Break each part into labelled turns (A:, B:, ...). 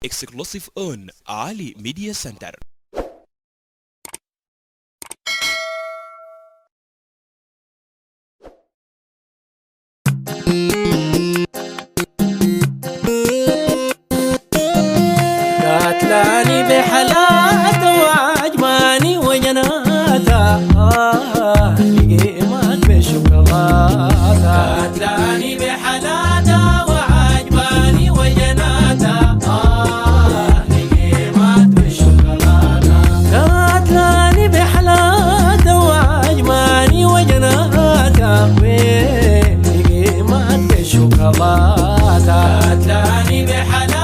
A: exclusive on Ali Media Center.
B: قاتلاني بحلاته وعجباني وجناته لقيمات بالشوكولاتة. قاتلاني بحلاته وعجباني وجناته لقيمات بالشوكولاتة. قاتلاني بحلاته وعجباني وجناته لقيمات بالشوكولاتة. قاتلاني بحلاته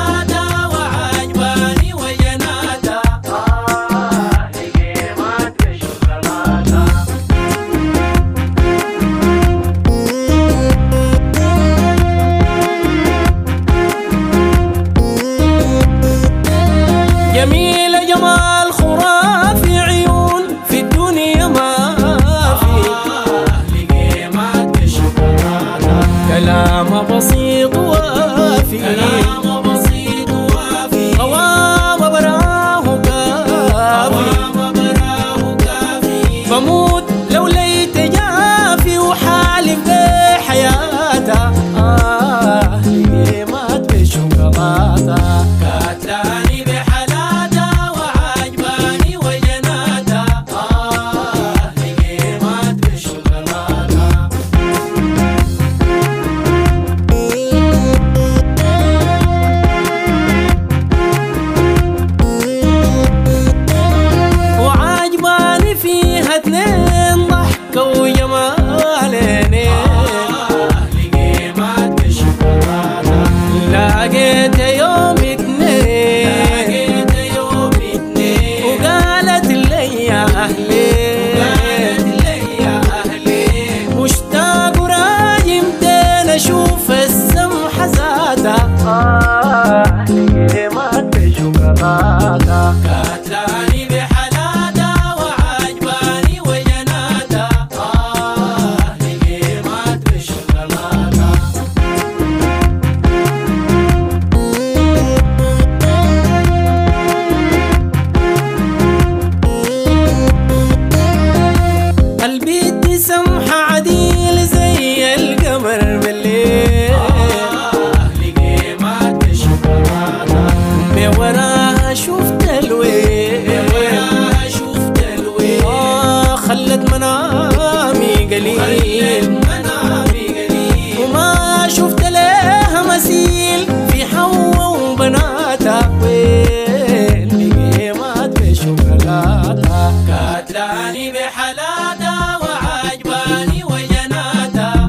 B: جميلة جمال خرافي عيون في الدنيا ما في لقيمات بالشوكولاتة. كلام بسيط وافي كلام بسيط وافي قوام براه كافي بموت لو ليت جافي وحالف بحياته لقيمات بالشوكولاتة. قاتلاني اتنين ضحكة وجمالين لقيمات بالشوكولاتة. لقيت يوم اتنين وقالت لي يا أهلي مشتاق وراجي متين أشوف السمحة ذاتها لقيمات بالشوكولاتة. قاتلاني سمحة عديل زي القمر بالليل لقيمات بالشوكولاتة. بوراها شفت الويل خلت منامي قليل وما شفت لها مثيل في حوا وبناتها ويل لقيمات بالشوكولاتة. قاتلاني بحالاتها وعجباني وجناتها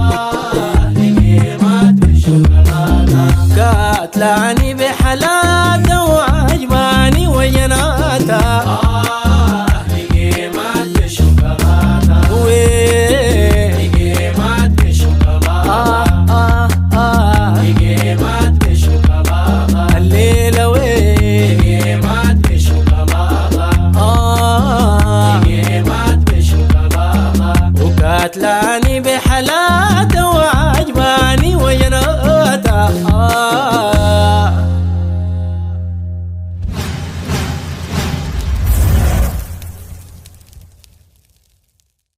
B: لقيمات بالشوكولاتة. قاتلاني بحالاتها وعجباني وجناتها لقيمات بالشوكولاتة. لقيمات بالشوكولاتة. لقيمات بالشوكولاتة. الليلة وين لقيمات بالشوكولاتة. لقيمات بالشوكولاتة. قاتلاني بحلاته وعجباني وجناتها